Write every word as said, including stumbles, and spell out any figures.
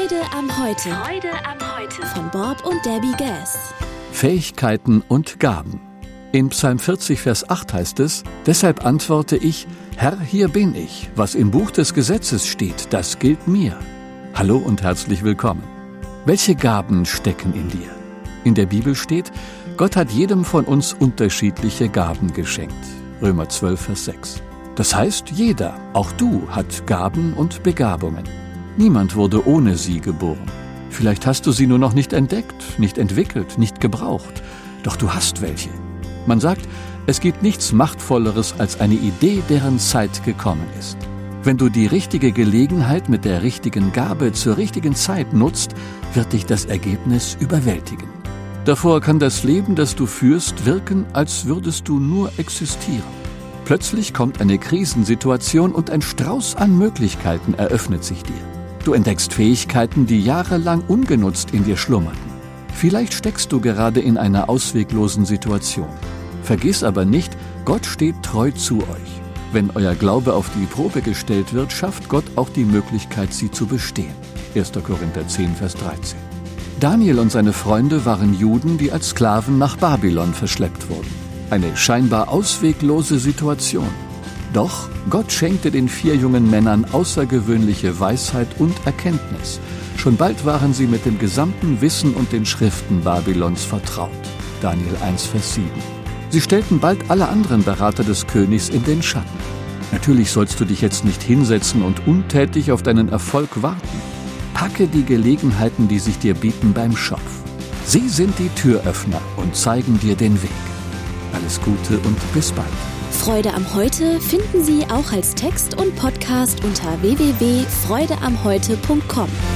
Freude am Heute. Freude am Heute. Von Bob und Debbie Gass. Fähigkeiten und Gaben. In Psalm vierzig, Vers acht heißt es: Deshalb antworte ich, Herr, hier bin ich. Was im Buch des Gesetzes steht, das gilt mir. Hallo und herzlich willkommen. Welche Gaben stecken in dir? In der Bibel steht, Gott hat jedem von uns unterschiedliche Gaben geschenkt. Römer zwölf, Vers sechs. Das heißt, jeder, auch du, hat Gaben und Begabungen. Niemand wurde ohne sie geboren. Vielleicht hast du sie nur noch nicht entdeckt, nicht entwickelt, nicht gebraucht. Doch du hast welche. Man sagt, es gibt nichts Machtvolleres als eine Idee, deren Zeit gekommen ist. Wenn du die richtige Gelegenheit mit der richtigen Gabe zur richtigen Zeit nutzt, wird dich das Ergebnis überwältigen. Davor kann das Leben, das du führst, wirken, als würdest du nur existieren. Plötzlich kommt eine Krisensituation und ein Strauß an Möglichkeiten eröffnet sich dir. Du entdeckst Fähigkeiten, die jahrelang ungenutzt in dir schlummerten. Vielleicht steckst du gerade in einer ausweglosen Situation. Vergiss aber nicht, Gott steht treu zu euch. Wenn euer Glaube auf die Probe gestellt wird, schafft Gott auch die Möglichkeit, sie zu bestehen. erster Korinther zehn, Vers dreizehn. Daniel und seine Freunde waren Juden, die als Sklaven nach Babylon verschleppt wurden. Eine scheinbar ausweglose Situation. Doch Gott schenkte den vier jungen Männern außergewöhnliche Weisheit und Erkenntnis. Schon bald waren sie mit dem gesamten Wissen und den Schriften Babylons vertraut. Daniel eins, Vers sieben. Sie stellten bald alle anderen Berater des Königs in den Schatten. Natürlich sollst du dich jetzt nicht hinsetzen und untätig auf deinen Erfolg warten. Packe die Gelegenheiten, die sich dir bieten, beim Schopf. Sie sind die Türöffner und zeigen dir den Weg. Alles Gute und bis bald. Freude am Heute finden Sie auch als Text und Podcast unter w w w punkt freude am heute punkt com.